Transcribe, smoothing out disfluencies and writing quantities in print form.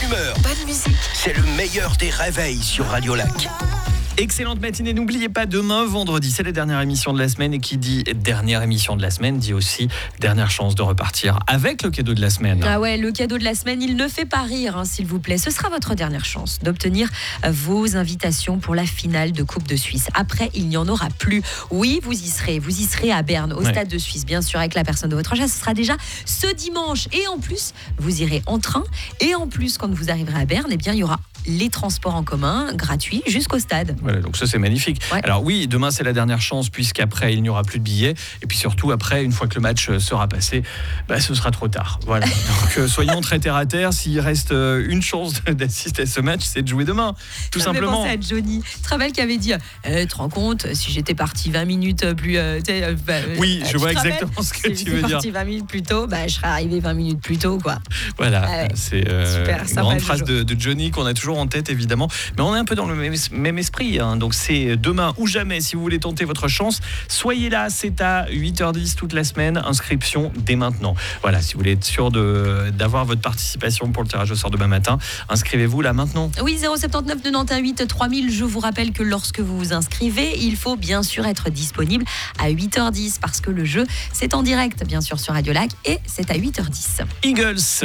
humeur, Bonne musique. c'est le meilleur des réveils sur Radio Lac. Excellente matinée, n'oubliez pas, demain, vendredi, c'est la dernière émission de la semaine. Et qui dit dernière émission de la semaine, dit aussi dernière chance de repartir avec le cadeau de la semaine. Ah ouais, le cadeau de la semaine, il ne fait pas rire, s'il vous plaît. Ce sera votre dernière chance d'obtenir vos invitations pour la finale de Coupe de Suisse. Après, il n'y en aura plus. Oui, vous y serez à Berne, au Stade de Suisse, bien sûr, avec la personne de votre choix. Ce sera déjà ce dimanche. Et en plus, vous irez en train. Et en plus, quand vous arriverez à Berne, eh bien, il y aura les transports en commun gratuits jusqu'au stade. Voilà, donc ça c'est magnifique. Ouais. Alors oui, demain c'est la dernière chance puisqu'après il n'y aura plus de billets et puis surtout après, une fois que le match sera passé, ce sera trop tard. Voilà. Donc soyons très terre à terre. S'il reste une chance d'assister à ce match, c'est de jouer demain, tout simplement. Ça me fait penser à Johnny. Tu te rappelles qui avait dit tu te rends compte, si j'étais parti 20 minutes plus... oui, je vois exactement ce que tu veux dire. Si j'étais parti 20 minutes plus tôt, je serais arrivé 20 minutes plus tôt, quoi. Voilà, c'est une grande phrase de Johnny qu'on a toujours en tête, évidemment. Mais on est un peu dans le même esprit, hein. Donc c'est demain ou jamais si vous voulez tenter votre chance. Soyez là, c'est à 8h10 toute la semaine. Inscription dès maintenant. Voilà, si vous voulez être sûr d'avoir votre participation pour le tirage au sort demain matin, inscrivez-vous là maintenant. Oui, 079 98 3000. Je vous rappelle que lorsque vous vous inscrivez, il faut bien sûr être disponible à 8h10 parce que le jeu, c'est en direct, bien sûr, sur Radio Lac et c'est à 8h10. Eagles.